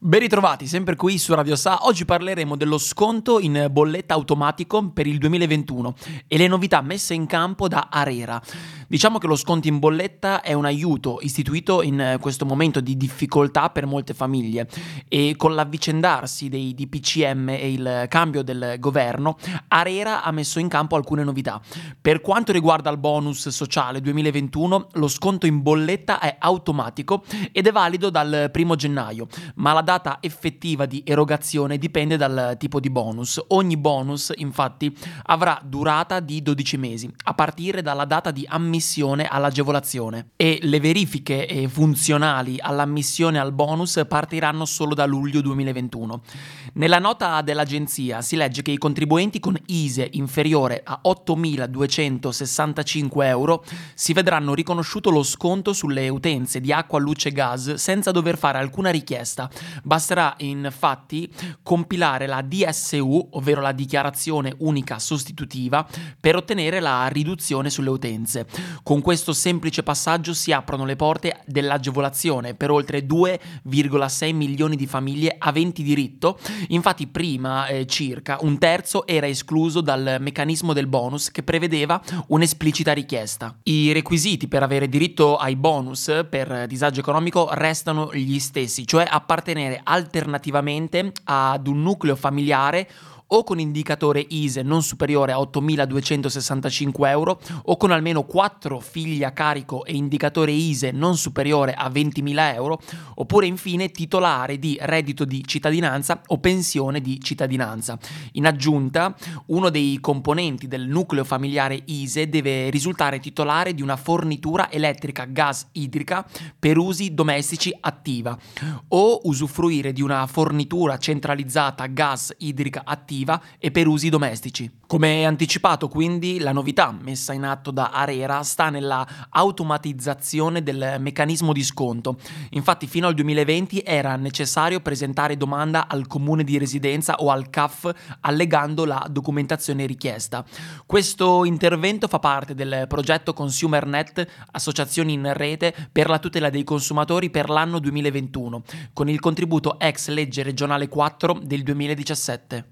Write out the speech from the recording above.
Ben ritrovati, sempre qui su Radio Sa. Oggi parleremo dello sconto in bolletta automatico per il 2021 e le novità messe in campo da ARERA. Diciamo che lo sconto in bolletta è un aiuto istituito in questo momento di difficoltà per molte famiglie e con l'avvicendarsi dei DPCM e il cambio del governo, ARERA ha messo in campo alcune novità. Per quanto riguarda il bonus sociale 2021, lo sconto in bolletta è automatico ed è valido dal 1 gennaio, ma la data effettiva di erogazione dipende dal tipo di bonus. Ogni bonus, infatti, avrà durata di 12 mesi, a partire dalla data di ammissione all'agevolazione, e le verifiche funzionali all'ammissione al bonus partiranno solo da luglio 2021. Nella nota dell'agenzia si legge che i contribuenti con ISEE inferiore a 8.265 euro si vedranno riconosciuto lo sconto sulle utenze di acqua, luce e gas senza dover fare alcuna richiesta. Basterà infatti compilare la DSU, ovvero la dichiarazione unica sostitutiva, per ottenere la riduzione sulle utenze. Con questo semplice passaggio si aprono le porte dell'agevolazione per oltre 2,6 milioni di famiglie aventi diritto. Infatti prima circa un terzo era escluso dal meccanismo del bonus, che prevedeva un'esplicita richiesta. I requisiti per avere diritto ai bonus per disagio economico restano gli stessi, cioè appartenere alternativamente ad un nucleo familiare o con indicatore ISEE non superiore a 8.265 euro o con almeno 4 figli a carico e indicatore ISEE non superiore a 20.000 euro, oppure infine titolare di reddito di cittadinanza o pensione di cittadinanza. In aggiunta, uno dei componenti del nucleo familiare ISEE deve risultare titolare di una fornitura elettrica gas idrica per usi domestici attiva o usufruire di una fornitura centralizzata gas idrica attiva e per usi domestici. Come anticipato, quindi, la novità messa in atto da ARERA sta nella automatizzazione del meccanismo di sconto. Infatti fino al 2020 era necessario presentare domanda al comune di residenza o al CAF allegando la documentazione richiesta. Questo intervento fa parte del progetto ConsumerNet, associazioni in rete per la tutela dei consumatori per l'anno 2021, con il contributo ex legge regionale 4 del 2017.